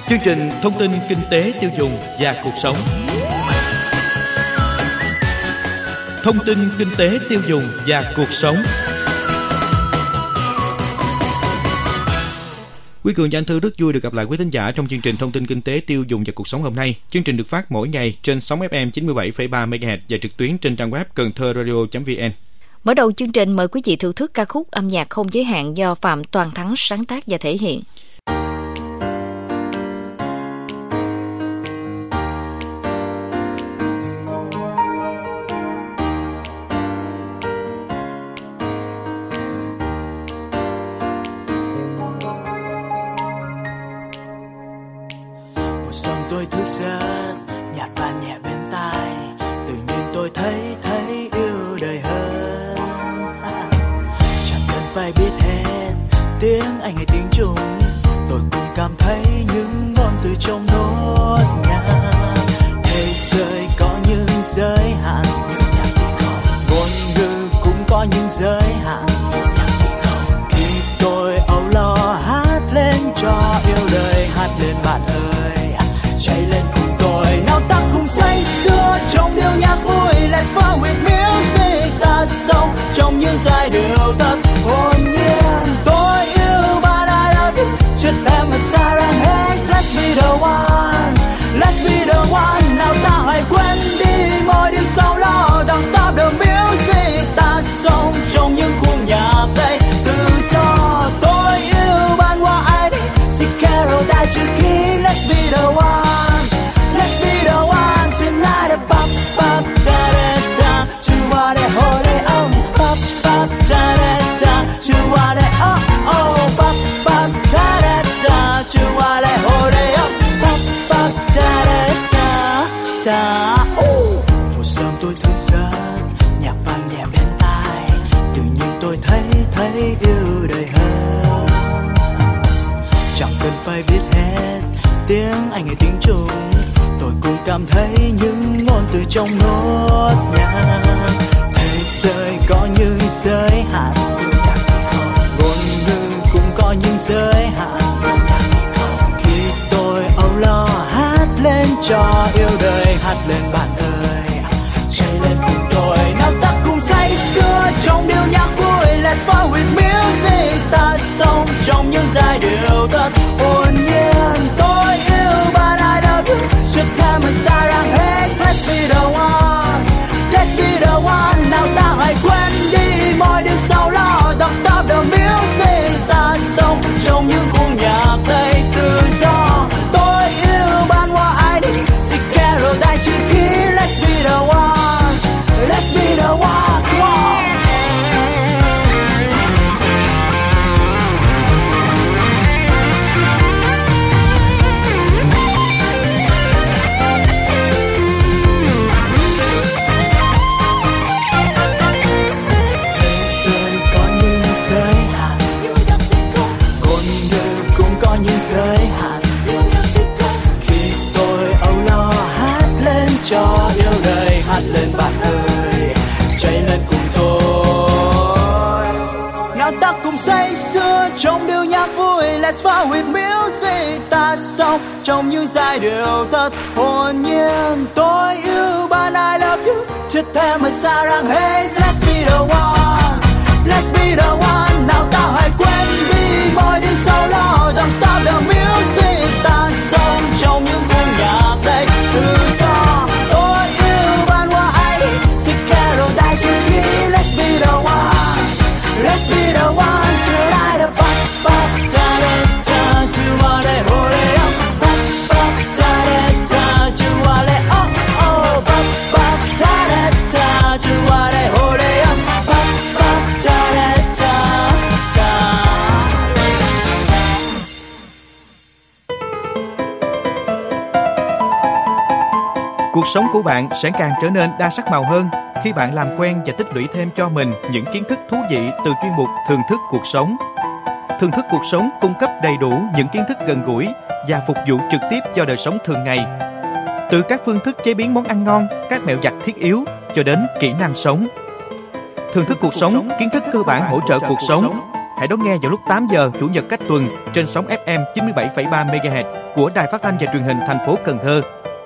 Chương trình thông tin kinh tế tiêu dùng và cuộc sống. Thông tin kinh tế tiêu dùng và cuộc sống. Quý Cường và anh Thư rất vui được gặp lại quý thính giả trong chương trình thông tin kinh tế tiêu dùng và cuộc sống hôm nay. Chương trình được phát mỗi ngày trên sóng FM 97,3 MHz và trực tuyến trên trang web cầnthoradio.vn. Mở đầu chương trình mời quý vị thưởng thức ca khúc Âm nhạc không giới hạn do Phạm Toàn Thắng sáng tác và thể hiện. Tôi thức giấc nhạt và nhẹ bên tai, tự nhiên tôi thấy yêu đời hơn. Chẳng cần phải biết hết tiếng Anh hay tiếng Trung, tôi cũng cảm thấy những ngôn từ trong nốt nhạc. Thế giới có những giới hạn, nhưng nhạc thì không. Ngôn ngữ cũng có những giới hạn, nhưng nhạc thì không. Khi tôi âu lo hát lên cho yêu đời, hát lên bạn ơi, chạy lên cùng tôi, nào ta cùng say sưa trong điệu nhạc vui. Let's fall with music, ta sống trong những giai điệu thật hồn nhiên. Tôi yêu bạn, I love you, chưa thêm mà xa rằng hết. Let's be the one, let's be the one. Nào ta hãy quên đi mọi điều sầu lo. Don't stop the music, ta sống trong những khung nhạc đầy tự do. Tôi yêu bạn qua ai đi, si Carol đại chữ ký. Let's be the one. Let's be the one tonight. Pop pop da da da, chua de hole oh. Pop pop da da da, chua de oh oh. Pop pop da da da, chua de hole oh. Pop pop da da da da oh. Một sớm tôi thức giấc, nhạc vang nhẹ bên tai, tự nhiên tôi thấy yêu đời hơn. Chẳng cần phải biết hết tiếng Anh hay tiếng Trung, tôi cũng cảm thấy những ngôn từ trong nốt nhạc. Thế giới có những giới hạn, nhưng nhạc thì không. Ngôn ngữ cũng có những giới hạn, nhưng nhạc thì không. Khi tôi âu lo hát lên cho yêu đời, hát lên bạn ơi, chạy lên cùng tôi, nào ta cùng say sưa trong điệu nhạc vui. Let's fall with music, ta sống trong những giai điệu thật hồn nhiên. Tôi yêu bạn, I love you, chưa thêm mà xa rằng hết. Let's be the one, let's be the one. Nào ta hãy quên đi mọi điều sầu lo. Don't stop the music, ta sống trong những khung nhạc đầy tự do. Tôi yêu bạn qua ai đi, si Carol đại chữ ký. Let's be the one, let's be the one, come on. Giới hạn, khi tôi âu lo hát lên cho yêu đời, hát lên bạn ơi, chạy lên cùng tôi, nào ta cùng say sưa trong điệu nhạc vui. Let's fall with music, ta sống trong những giai điệu thật hồn nhiên. Tôi yêu bạn, I love you, chưa thêm mà xa rằng hết. Let's be the one, let's be the one. Nào ta hãy quên đi mọi điều sầu lo. Don't stop the music, ta sống trong những khung nhạc đầy tự do. Tôi yêu bạn qua ai đi, si Carol đại chữ ký. Let's be the one, let's be the one tonight. Pop pop da da da, chua de hole oh. Pop pop da da da, chua de oh oh. Pop pop da da da, chua de hole oh. Pop pop da da da da. Cuộc sống của bạn sẽ càng trở nên đa sắc màu hơn khi bạn làm quen và tích lũy thêm cho mình những kiến thức thú vị từ chuyên mục Thưởng thức cuộc sống. Thưởng thức cuộc sống cung cấp đầy đủ những kiến thức gần gũi và phục vụ trực tiếp cho đời sống thường ngày. Từ các phương thức chế biến món ăn ngon, các mẹo giặt thiết yếu cho đến kỹ năng sống. Thưởng thức cuộc sống, kiến thức cơ bản hỗ trợ cuộc sống. hãy đón nghe vào lúc 8 giờ Chủ nhật cách tuần trên sóng FM 97,3 MHz của Đài Phát thanh và Truyền hình thành phố Cần Thơ.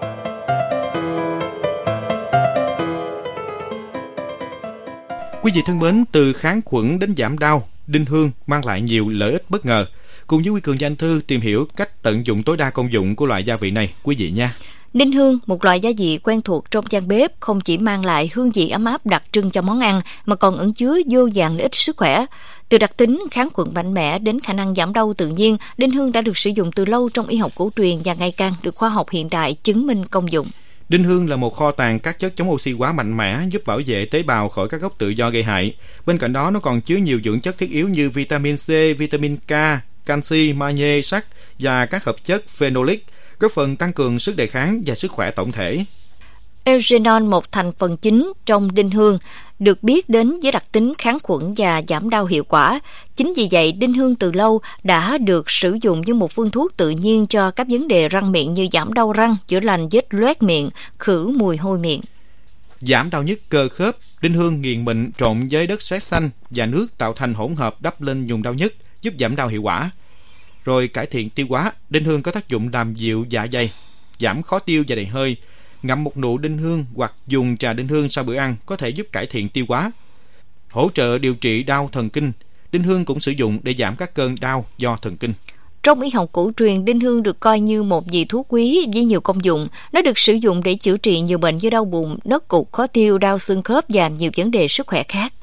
Quý vị thân mến, từ kháng khuẩn đến giảm đau, đinh hương mang lại nhiều lợi ích bất ngờ. Cùng với Huy Cường và Anh Thư tìm hiểu cách tận dụng tối đa công dụng của loại gia vị này, quý vị nha. Đinh hương, một loại gia vị quen thuộc trong gian bếp, không chỉ mang lại hương vị ấm áp đặc trưng cho món ăn mà còn ẩn chứa vô vàn lợi ích sức khỏe. Từ đặc tính kháng khuẩn mạnh mẽ đến khả năng giảm đau tự nhiên, đinh hương đã được sử dụng từ lâu trong y học cổ truyền và ngày càng được khoa học hiện đại chứng minh công dụng. Đinh hương là một kho tàng các chất chống oxy hóa mạnh mẽ, giúp bảo vệ tế bào khỏi các gốc tự do gây hại. Bên cạnh đó, nó còn chứa nhiều dưỡng chất thiết yếu như vitamin C, vitamin K, canxi, magie, sắt và các hợp chất phenolic, góp phần tăng cường sức đề kháng và sức khỏe tổng thể. Eugenol, một thành phần chính trong đinh hương, được biết đến với đặc tính kháng khuẩn và giảm đau hiệu quả. Chính vì vậy, đinh hương từ lâu đã được sử dụng như một phương thuốc tự nhiên cho các vấn đề răng miệng như giảm đau răng, chữa lành vết loét miệng, khử mùi hôi miệng. Giảm đau nhức cơ khớp, đinh hương nghiền mịn trộn với đất sét xanh và nước tạo thành hỗn hợp đắp lên vùng đau nhức, giúp giảm đau hiệu quả. Rồi cải thiện tiêu hóa, đinh hương có tác dụng làm dịu dạ dày, giảm khó tiêu và đầy hơi. Ngậm một nụ đinh hương hoặc dùng trà đinh hương sau bữa ăn có thể giúp cải thiện tiêu hóa. Hỗ trợ điều trị đau thần kinh, đinh hương cũng sử dụng để giảm các cơn đau do thần kinh. Trong y học cổ truyền, đinh hương được coi như một vị thuốc quý với nhiều công dụng. Nó được sử dụng để chữa trị nhiều bệnh như đau bụng, nấc cục, khó tiêu, đau xương khớp và nhiều vấn đề sức khỏe khác.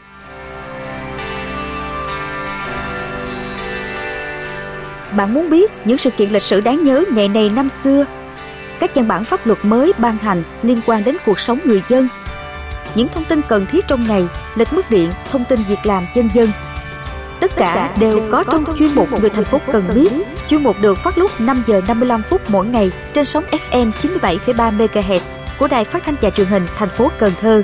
Bạn muốn biết những sự kiện lịch sử đáng nhớ ngày này năm xưa, các văn bản pháp luật mới ban hành liên quan đến cuộc sống người dân, những thông tin cần thiết trong ngày, lịch mất điện, thông tin việc làm vân vân. Tất cả đều có trong chuyên mục Người thành phố cần biết. Chuyên mục được phát lúc 5 giờ 55 phút mỗi ngày trên sóng FM 97,3 MHz của Đài Phát thanh và Truyền hình thành phố Cần Thơ.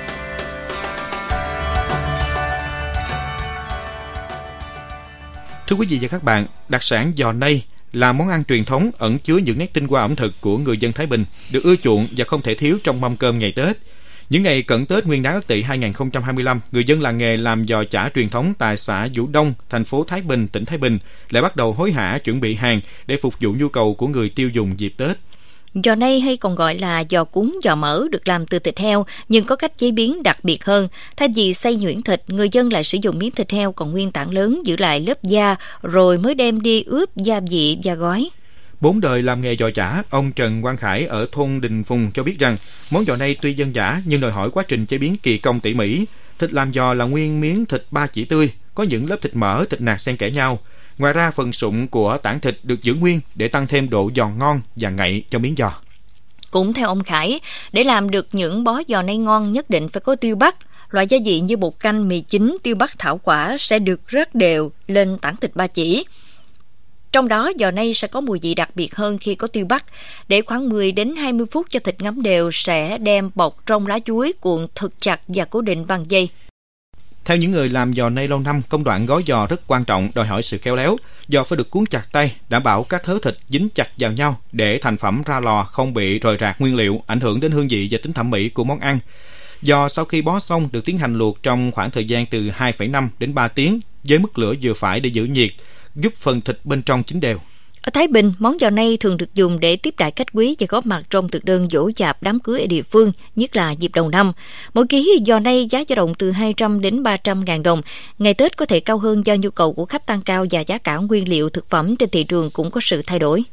Thưa quý vị và các bạn, đặc sản giò nây là món ăn truyền thống ẩn chứa những nét tinh hoa ẩm thực của người dân Thái Bình, được ưa chuộng và không thể thiếu trong mâm cơm ngày Tết. Những ngày cận Tết Nguyên đán Ất Tỵ 2025, người dân làng nghề làm giò chả truyền thống tại xã Vũ Đông, thành phố Thái Bình, tỉnh Thái Bình lại bắt đầu hối hả chuẩn bị hàng để phục vụ nhu cầu của người tiêu dùng dịp Tết. Giò nây hay còn gọi là giò cuốn giò mỡ được làm từ thịt heo nhưng có cách chế biến đặc biệt hơn. Thay vì xay nhuyễn thịt, người dân lại sử dụng miếng thịt heo còn nguyên tảng lớn giữ lại lớp da rồi mới đem đi ướp gia vị và gói. 4 đời làm nghề giò chả, ông Trần Quang Khải ở thôn Đình Phùng cho biết rằng món giò nây tuy dân dã nhưng đòi hỏi quá trình chế biến kỳ công tỉ mỉ. Thịt làm giò là nguyên miếng thịt ba chỉ tươi, có những lớp thịt mỡ, thịt nạc xen kẽ nhau. Ngoài ra, phần sụn của tảng thịt được giữ nguyên để tăng thêm độ giòn ngon và ngậy cho miếng giò. Cũng theo ông Khải, để làm được những bó giò nây ngon nhất định phải có tiêu bắc. Loại gia vị như bột canh, mì chính, tiêu bắc thảo quả sẽ được rắc đều lên tảng thịt ba chỉ. Trong đó, giò nây sẽ có mùi vị đặc biệt hơn khi có tiêu bắc. Để khoảng 10 đến 20 phút cho thịt ngấm đều, sẽ đem bọc trong lá chuối cuộn thật chặt và cố định bằng dây. Theo những người làm giò nây lâu năm, công đoạn gói giò rất quan trọng, đòi hỏi sự khéo léo. Giò phải được cuốn chặt tay, đảm bảo các thớ thịt dính chặt vào nhau để thành phẩm ra lò không bị rời rạc nguyên liệu, ảnh hưởng đến hương vị và tính thẩm mỹ của món ăn. Giò sau khi bó xong được tiến hành luộc trong khoảng thời gian từ 2,5 đến 3 tiếng với mức lửa vừa phải để giữ nhiệt, giúp phần thịt bên trong chín đều. Ở Thái Bình, món giò nây thường được dùng để tiếp đãi khách quý và góp mặt trong thực đơn giỗ chạp đám cưới ở địa phương, nhất là dịp đầu năm. Mỗi ký giò nây giá dao động từ 200 đến 300 ngàn đồng. Ngày Tết có thể cao hơn do nhu cầu của khách tăng cao và giá cả nguyên liệu thực phẩm trên thị trường cũng có sự thay đổi.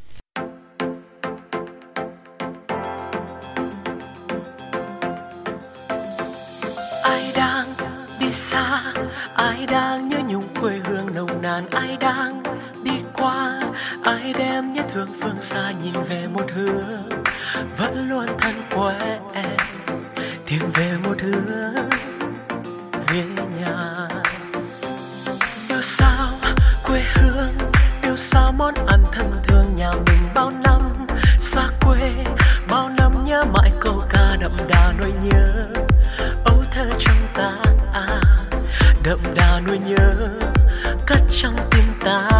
Ai đang đi xa, ai đang nhớ nhung quê hương nồng nàn, ai đang đi qua, ai đem nhớ thương phương xa nhìn về một hướng vẫn luôn thân quen, tìm về một hướng về nhà. Yêu sao quê hương, yêu sao món ăn thân thương nhà mình bao năm xa quê, bao năm nhớ mãi câu ca đậm đà nỗi nhớ âu thơ trong ta, đậm đà nỗi nhớ cất trong tim ta.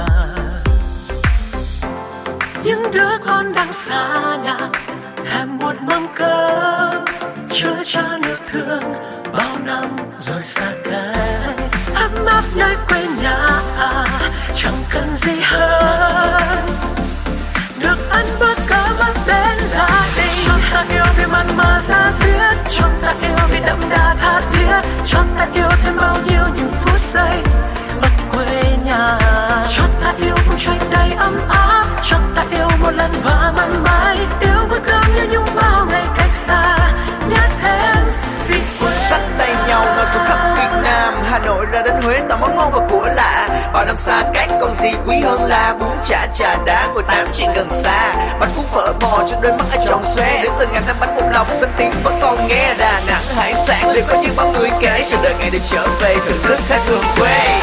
Những đứa con đang xa nhà thèm một mâm cơm chứa chan yêu thương bao năm rồi xa cách. ấm áp nơi quê nhà, chẳng cần gì hơn. Được ăn bữa cơm ở bên gia đình, cho ta yêu vì mặn mà da diết, cho ta yêu vì đậm đà tha thiết, cho ta yêu thêm bao nhiêu những phút giây ở quê nhà. Cho ta yêu vùng trời đầy ấm áp, cho ta yêu một lần và mãi mãi. Yêu bữa cơm như nhung bao ngày cách xa, nhớ thêm vì quê. Sách tay nhau nói xuống khắp Việt Nam, Hà Nội ra đến Huế tạo món ngon và của lạ. Bao năm xa cách còn gì quý hơn là bún chả trà đá, ngồi tám chuyện gần xa. Bánh cuốn phở bò cho đôi mắt ai tròn xoe, đến giờ ngàn năm bánh bột lọc xanh tiếng vẫn còn nghe. Đà Nẵng hải sản liệu có như bao người kể, chờ đợi ngày được trở về thưởng thức khách hương quê.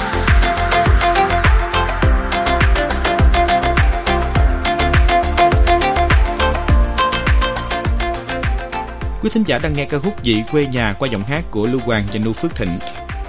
Quý thính giả đang nghe ca khúc Vị Quê Nhà qua giọng hát của Lưu Hoàng và Nu Phước Thịnh.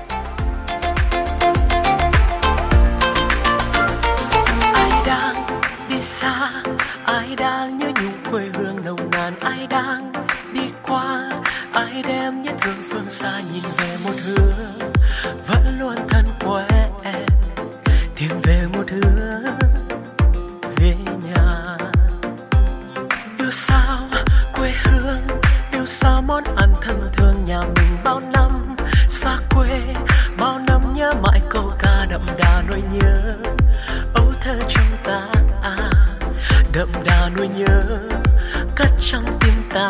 Ai đang đi xa, ai đang nhớ nhung quê hương nồng nàn, ai đang đi qua, ai đem nhớ thương phương xa nhìn về một hướng vẫn luôn thân quen, tìm về một hướng về nhà. Yêu sao quê hương, yêu sao món ăn thân thương nhà mình bao năm xa quê, bao năm nhớ mãi câu ca đậm đà nỗi nhớ ấu thơ trong ta, đậm đà nỗi nhớ cất trong tim ta.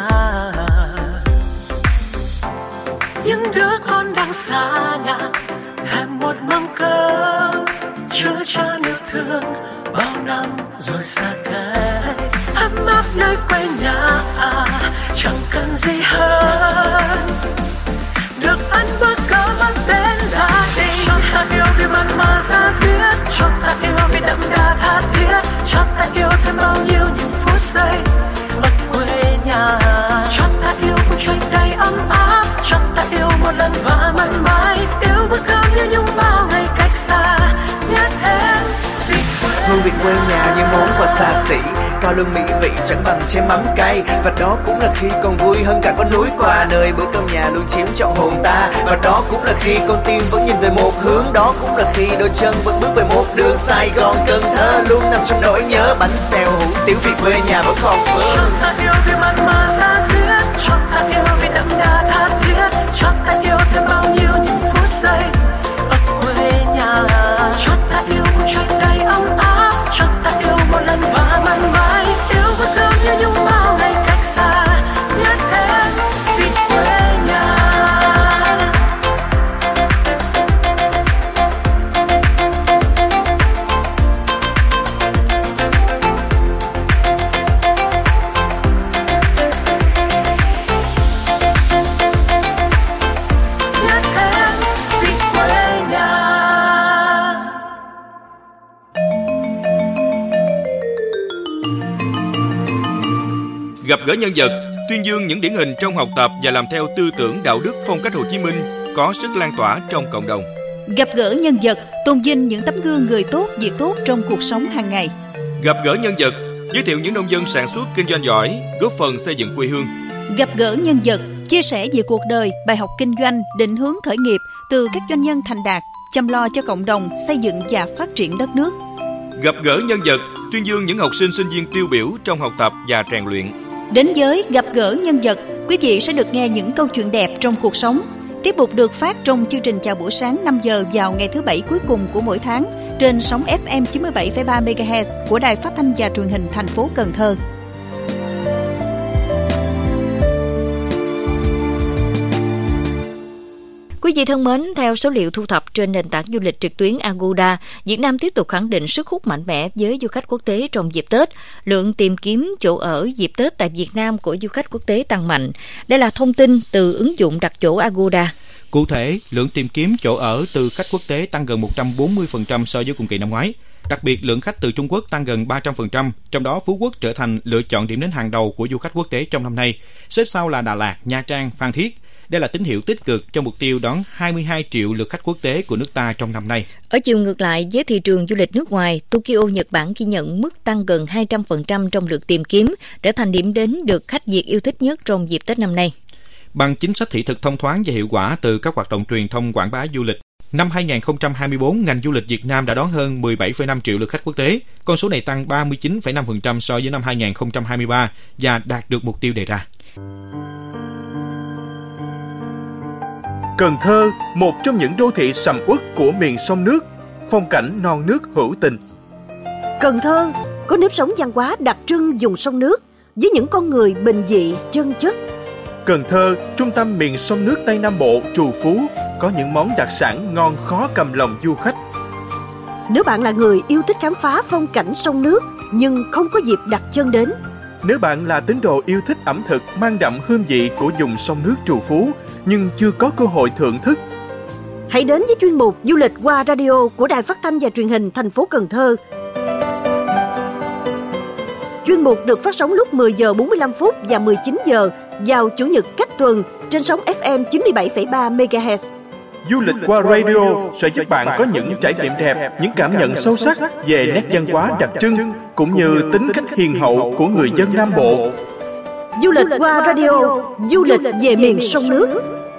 Những đứa con đang xa nhà thèm một mâm cơm chứa chan yêu thương bao năm rồi xa cách, ấm áp nơi quê nhà chẳng cần gì hơn. Được ăn bữa cơm ở bên gia đình, cho ta yêu vì mặn mà da diết, cho ta yêu vì đậm đà tha thiết, cho ta yêu thêm bao nhiêu những phút giây ở quê nhà. Cho ta yêu vùng trời đầy ấm áp, cho ta yêu một lần và mãi mãi. Yêu bữa cơm như nhung bao ngày cách xa, nhớ thêm vì quê. Hương vị quê nhà như món quà xa xỉ, cao lương mỹ vị chẳng bằng chén mắm cay. Và đó cũng là khi còn vui hơn cả con núi qua, nơi bữa cơm nhà luôn chiếm trọn hồn ta. Và đó cũng là khi con tim vẫn nhìn về một hướng, đó cũng là khi đôi chân vẫn bước về một đường. Sài Gòn Cần Thơ luôn nằm trong nỗi nhớ, bánh xèo hủ tiếu vì quê nhà vẫn còn vương. Cho ta yêu vì mặn mà da diết, cho ta yêu vì đậm đà tha thiết, cho ta yêu thêm bao nhiêu những phút giây ở quê nhà. Cho ta yêu vùng trời đầy ấm áp, cho ta yêu một lần và mãi mãi. Yêu bữa cơm như nhung bao ngày cách xa, nhớ thêm vì quê nhà. Nhớ thêm vì quê nhà. Gặp gỡ nhân vật, tuyên dương những điển hình trong học tập và làm theo tư tưởng đạo đức phong cách Hồ Chí Minh, có sức lan tỏa trong cộng đồng. Gặp gỡ nhân vật, tôn vinh những tấm gương người tốt, việc tốt trong cuộc sống hàng ngày. Gặp gỡ nhân vật, giới thiệu những nông dân sản xuất kinh doanh giỏi, góp phần xây dựng quê hương. Gặp gỡ nhân vật, chia sẻ về cuộc đời, bài học kinh doanh, định hướng khởi nghiệp từ các doanh nhân thành đạt, chăm lo cho cộng đồng, xây dựng và phát triển đất nước. Gặp gỡ nhân vật, tuyên dương những học sinh sinh viên tiêu biểu trong học tập và rèn luyện. Đến với Gặp gỡ nhân vật, quý vị sẽ được nghe những câu chuyện đẹp trong cuộc sống. Tiết mục được phát trong chương trình Chào buổi sáng 5 giờ vào ngày thứ Bảy cuối cùng của mỗi tháng trên sóng FM 97,3 MHz của Đài Phát thanh và Truyền hình thành phố Cần Thơ. Quý vị thân mến, theo số liệu thu thập trên nền tảng du lịch trực tuyến Agoda, Việt Nam tiếp tục khẳng định sức hút mạnh mẽ với du khách quốc tế trong dịp Tết. Lượng tìm kiếm chỗ ở dịp Tết tại Việt Nam của du khách quốc tế tăng mạnh. Đây là thông tin từ ứng dụng đặt chỗ Agoda. Cụ thể, lượng tìm kiếm chỗ ở từ khách quốc tế tăng gần 140% so với cùng kỳ năm ngoái. Đặc biệt, lượng khách từ Trung Quốc tăng gần 300%, trong đó Phú Quốc trở thành lựa chọn điểm đến hàng đầu của du khách quốc tế trong năm nay. Xếp sau là Đà Lạt, Nha Trang, Phan Thiết. Đây là tín hiệu tích cực cho mục tiêu đón 22 triệu lượt khách quốc tế của nước ta trong năm nay. Ở chiều ngược lại, với thị trường du lịch nước ngoài, Tokyo, Nhật Bản ghi nhận mức tăng gần 200% trong lượt tìm kiếm, trở thành điểm đến được khách Việt yêu thích nhất trong dịp Tết năm nay. Bằng chính sách thị thực thông thoáng và hiệu quả từ các hoạt động truyền thông quảng bá du lịch, Năm 2024, ngành du lịch Việt Nam đã đón hơn 17,5 triệu lượt khách quốc tế. Con số này tăng 39,5% so với năm 2023 và đạt được mục tiêu đề ra. Cần Thơ, một trong những đô thị sầm uất của miền sông nước, phong cảnh non nước hữu tình. Cần Thơ có nếp sống văn hóa đặc trưng vùng sông nước với những con người bình dị, chân chất. Cần Thơ, trung tâm miền sông nước Tây Nam Bộ, trù phú, có những món đặc sản ngon khó cầm lòng du khách. Nếu bạn là người yêu thích khám phá phong cảnh sông nước nhưng không có dịp đặt chân đến. Nếu bạn là tín đồ yêu thích ẩm thực mang đậm hương vị của vùng sông nước trù phú nhưng chưa có cơ hội thưởng thức, hãy đến với chuyên mục Du lịch qua radio của Đài Phát thanh và Truyền hình thành phố Cần Thơ. Chuyên mục được phát sóng lúc 10 giờ 45 phút và 19 giờ vào Chủ nhật cách tuần trên sóng FM 97,3 MHz. Du lịch qua radio sẽ giúp bạn có những trải nghiệm đẹp, những cảm nhận sâu sắc về nét văn hóa đặc trưng cũng như tính cách hiền hậu của người dân Nam Bộ. Du lịch qua radio, du lịch về miền sông nước.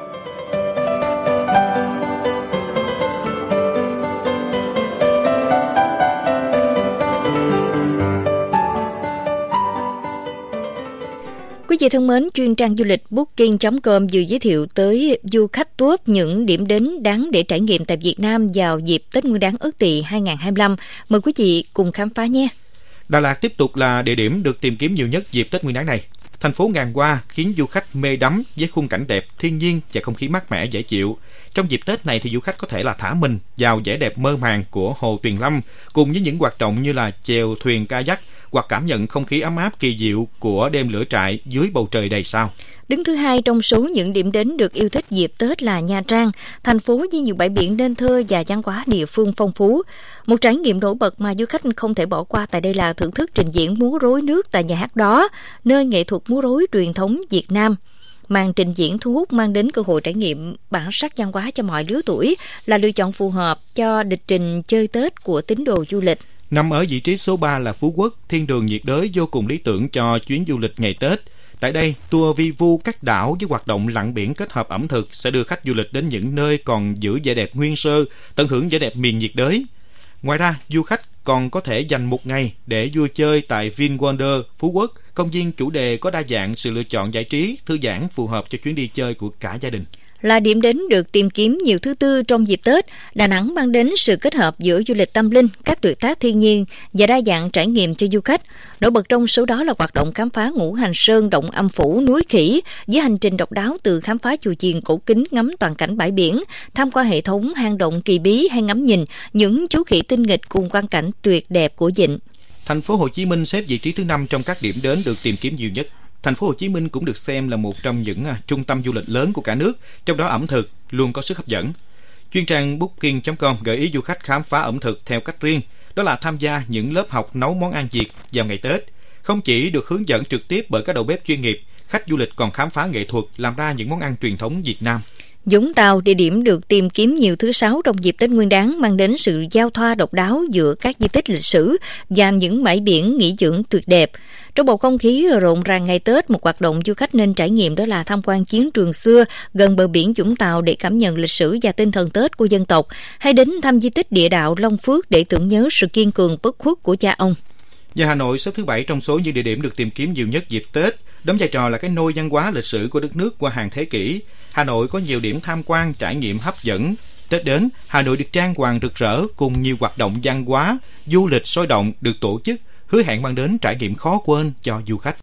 Quý vị thân mến, chuyên trang du lịch Booking.com vừa giới thiệu tới du khách top những điểm đến đáng để trải nghiệm tại Việt Nam vào dịp Tết Nguyên đán Ất Tỵ 2025. Mời quý vị cùng khám phá nhé. Đà Lạt tiếp tục là địa điểm được tìm kiếm nhiều nhất dịp Tết Nguyên đán này. Thành phố ngàn hoa khiến du khách mê đắm với khung cảnh đẹp, thiên nhiên và không khí mát mẻ dễ chịu. Trong dịp Tết này thì du khách có thể là thả mình vào vẻ đẹp mơ màng của Hồ Tuyền Lâm cùng với những hoạt động như là chèo thuyền kayak hoặc cảm nhận không khí ấm áp kỳ diệu của đêm lửa trại dưới bầu trời đầy sao. Đứng thứ hai trong số những điểm đến được yêu thích dịp Tết là Nha Trang, thành phố với nhiều bãi biển nên thơ và văn hóa địa phương phong phú. Một trải nghiệm nổi bật mà du khách không thể bỏ qua tại đây là thưởng thức trình diễn múa rối nước tại nhà hát đó, nơi nghệ thuật múa rối truyền thống Việt Nam. Màn trình diễn thu hút mang đến cơ hội trải nghiệm bản sắc văn hóa cho mọi lứa tuổi là lựa chọn phù hợp cho lịch trình chơi Tết của tín đồ du lịch. Nằm ở vị trí số 3 là Phú Quốc, thiên đường nhiệt đới vô cùng lý tưởng cho chuyến du lịch ngày Tết. Tại đây, tour vi vu các đảo với hoạt động lặn biển kết hợp ẩm thực sẽ đưa khách du lịch đến những nơi còn giữ vẻ đẹp nguyên sơ, tận hưởng vẻ đẹp miền nhiệt đới. Ngoài ra, du khách còn có thể dành một ngày để vui chơi tại VinWonder Phú Quốc, công viên chủ đề có đa dạng sự lựa chọn giải trí, thư giãn phù hợp cho chuyến đi chơi của cả gia đình. Là điểm đến được tìm kiếm nhiều thứ tư trong dịp Tết, Đà Nẵng mang đến sự kết hợp giữa du lịch tâm linh, các tuyệt tác thiên nhiên và đa dạng trải nghiệm cho du khách. Nổi bật trong số đó là hoạt động khám phá Ngũ Hành Sơn, Động Âm Phủ, núi Khỉ với hành trình độc đáo từ khám phá chùa chiền cổ kính ngắm toàn cảnh bãi biển, tham quan hệ thống hang động kỳ bí hay ngắm nhìn những chú khỉ tinh nghịch cùng quang cảnh tuyệt đẹp của vịnh. Thành phố Hồ Chí Minh xếp vị trí thứ 5 trong các điểm đến được tìm kiếm nhiều nhất. Thành phố Hồ Chí Minh cũng được xem là một trong những trung tâm du lịch lớn của cả nước, trong đó ẩm thực luôn có sức hấp dẫn. Chuyên trang Booking.com gợi ý du khách khám phá ẩm thực theo cách riêng, đó là tham gia những lớp học nấu món ăn Việt vào ngày Tết. Không chỉ được hướng dẫn trực tiếp bởi các đầu bếp chuyên nghiệp, khách du lịch còn khám phá nghệ thuật làm ra những món ăn truyền thống Việt Nam. Vũng Tàu, địa điểm được tìm kiếm nhiều thứ 6 trong dịp Tết Nguyên đán, mang đến sự giao thoa độc đáo giữa các di tích lịch sử và những bãi biển nghỉ dưỡng tuyệt đẹp. Trong bầu không khí rộn ràng ngày Tết, một hoạt động du khách nên trải nghiệm đó là tham quan chiến trường xưa gần bờ biển Vũng Tàu để cảm nhận lịch sử và tinh thần Tết của dân tộc, hay đến thăm di tích địa đạo Long Phước để tưởng nhớ sự kiên cường bất khuất của cha ông. Và Hà Nội xếp thứ 7 trong số những địa điểm được tìm kiếm nhiều nhất dịp Tết, đóng vai trò là cái nôi văn hóa lịch sử của đất nước qua hàng thế kỷ. Hà Nội có nhiều điểm tham quan, trải nghiệm hấp dẫn. Tết đến, Hà Nội được trang hoàng rực rỡ cùng nhiều hoạt động văn hóa, du lịch sôi động được tổ chức, hứa hẹn mang đến trải nghiệm khó quên cho du khách.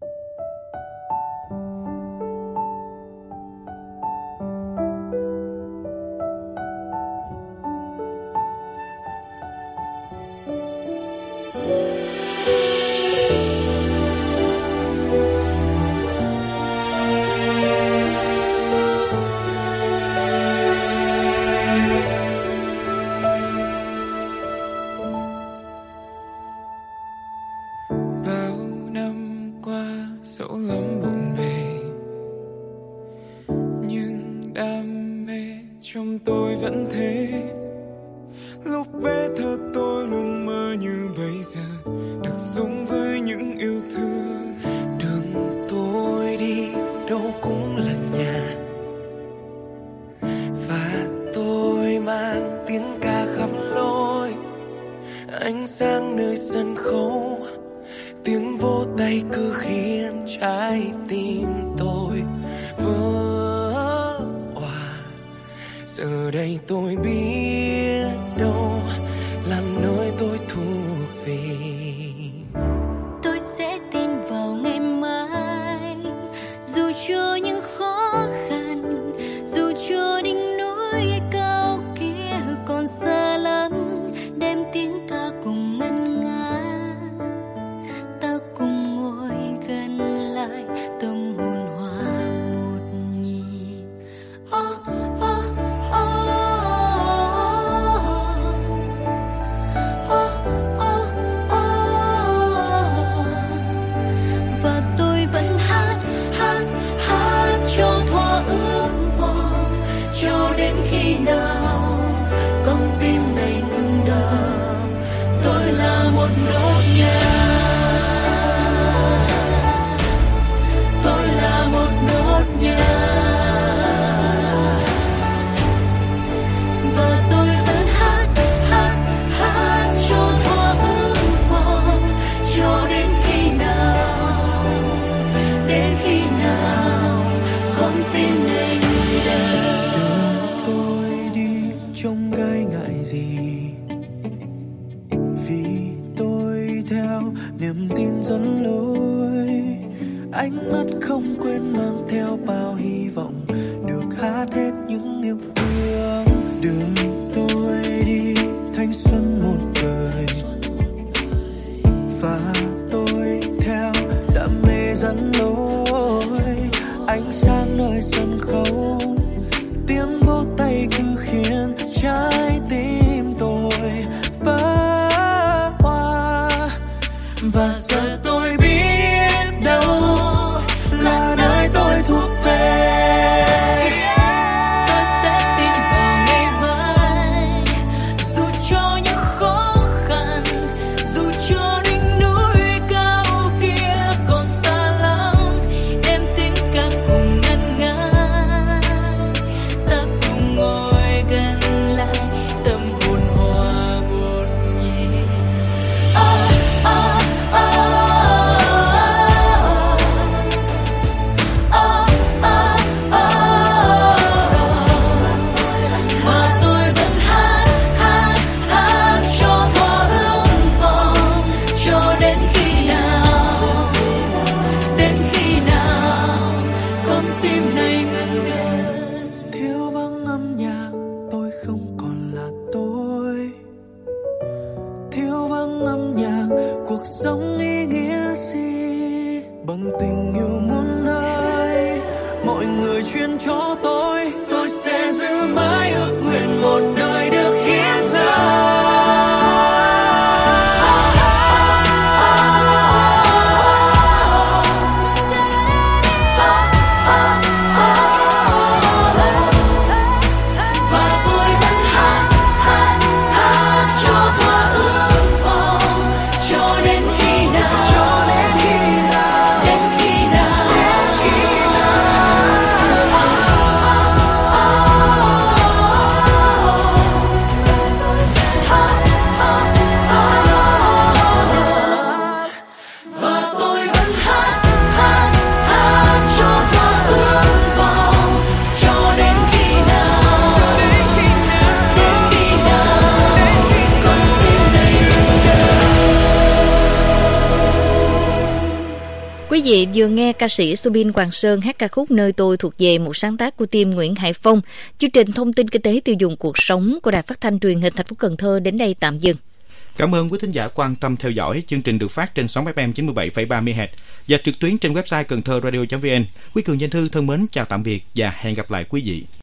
Bao năm qua ánh sáng nơi sân khấu, tiếng vỗ tay cứ khiến trái tim tôi vỡ òa. Giờ đây tôi biết đâu là nơi tôi thuộc về. Tôi sẽ tin vào ngày mai, dù cho những khó khăn, dù cho đỉnh núi cao kia còn xa lắm, đem tiếng ca cùng ngân nga, ta cùng ngồi gần lại, tâm hồn hòa một nhịp. Và tôi vẫn hát cho thỏa ước vọng, cho đến khi nào con tim này ngừng đập. Tôi là một nốt nhạc, tôi là một nốt nhạc, và tôi vẫn hát cho thỏa ước vọng, cho đến khi nào con tim này ngừng đập. Tôi đi trong gai ngại gì, vì tôi theo niềm tin dẫn lối. Ánh mắt không quên mang theo bao hy vọng, được hát hết những yêu thương. Đường tôi đi thanh xuân một đời, và tôi theo đam mê dẫn lối. Ánh sáng nơi sân khấu, tiếng vỗ tay cứ khiến trái tim tôi vỡ òa. Và giờ tôi biết đâu là nơi tôi thuộc về. Tôi sẽ tin vào ngày mai, dù cho những khó khăn, dù cho đỉnh núi cao kia còn xa lắm, đem tiếng ca cùng ngân nga, ta cùng ngồi gần lại, tâm hồn hòa một nhịp. Mà tôi vẫn hát cho thỏa ước vọng, cho đến khi nào con tim này ngừng đập. Thiếu vắng âm nhạc tôi không còn là tôi, thiếu vắng âm nhạc cuộc sống ý nghĩa gì. Bằng tình yêu muôn nơi mọi người chuyên cho tôi sẽ giữ mãi ước nguyện một đời được hiến dâng. Và tôi vẫn hát cho thỏa ước vọng, cho đến khi nào và tôi vẫn hát cho thỏa ước vọng, cho đến khi nào con tim này ngừng đập. Quý vị vừa nghe ca sĩ Subin Quang Sơn hát ca khúc Nơi tôi thuộc về, một sáng tác của team Nguyễn Hải Phong. Chương trình Thông tin Kinh tế Tiêu dùng Cuộc sống của Đài Phát thanh Truyền hình thành phố Cần Thơ đến đây tạm dừng. Cảm ơn quý thính giả quan tâm theo dõi. Chương trình được phát trên sóng FM 97,3 MHz và trực tuyến trên website cầnthoradio.vn. Quý Cường Danh Thư thân mến chào tạm biệt và hẹn gặp lại quý vị.